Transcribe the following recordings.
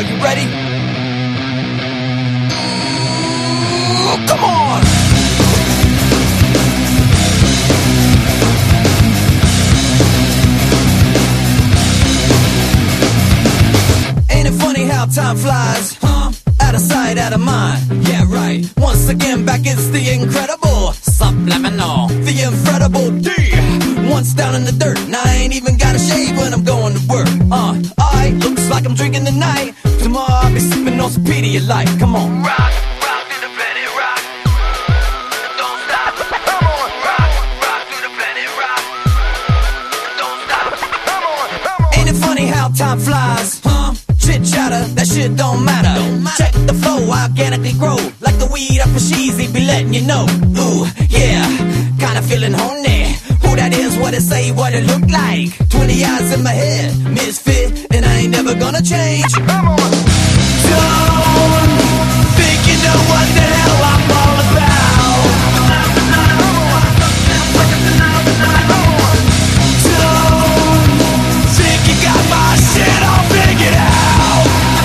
Are you ready? Come on! Ain't it funny how time flies? Huh? Out of sight, out of mind. Yeah, right. Once again, back it's the incredible Subliminal, the incredible D. Once down in the dirt, and I ain't even got a shave when I'm going to work. Alright, looks like I'm drinking tonight. Tomorrow I'll be sipping on some Pedialyte. Come on. Rock, rock through the planet, rock. Don't stop. Come on. Rock, rock through the planet, rock. Don't stop. Come on, come on. Ain't it funny how time flies? Huh? Chit chatter, that shit don't matter. Check the flow, I organically grow. Like the weed up for Sheezy, be letting you know. Ooh, yeah, kinda feeling horny. Who that is, what it say, what it look like. 20 eyes in my head, misfit, and I ain't never gonna change. Come on. Don't think you know what the hell I'm all about. Don't think you got my shit all figured out.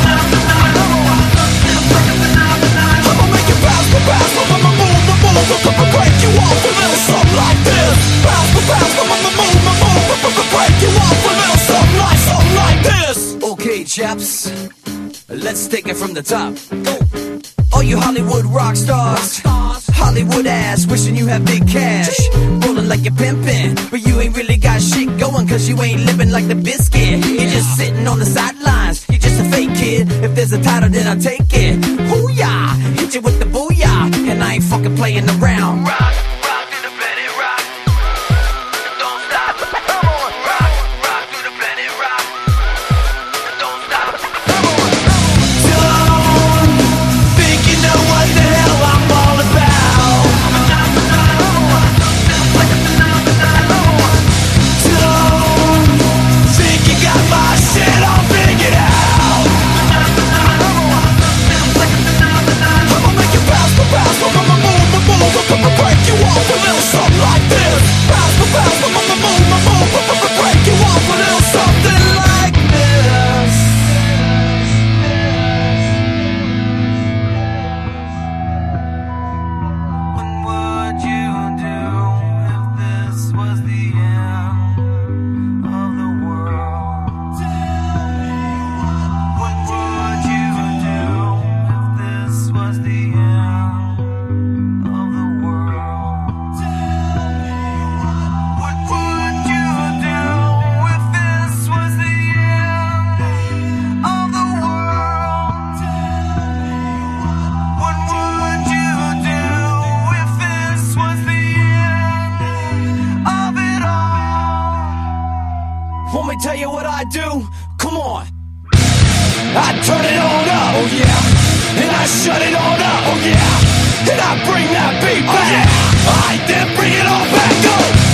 I'ma make you bounce, I'ma move, break you off a little something like this. Bounce, I'ma move, break you off a little something like this. Okay, chaps, let's take it from the top. Go. All you Hollywood rock stars, Hollywood ass, wishing you have big cash. Rolling like you're pimping, but you ain't really got shit going, cause you ain't living like the biscuit. You're just sitting on the sidelines, you're just a fake kid. If there's a title, then I'll take it. Hoo-yah, hit you with the booyah, and I ain't fucking playing around. Rock, rock through the planet, rock. Don't stop. Come on. Rock, rock through the planet, rock. Don't stop. Come on. Don't think you know what the hell I'm all about. Don't think you got my shit all figured out. I'ma make you bounce, I'ma move, break you off a little something like this. Bounce, I'ma move, break you off a little something like this. What would you do if this was the end of the world? Tell me, what would you do if this was the end of the world? Tell me, what would you do if this was the end of the world? Tell me, what would you do if this was the end of it all? Want me to tell you what I do? Come on. I turn it on up, oh yeah. And I shut it on up, oh yeah. And I bring that beat back, oh yeah. I then bring it all back up.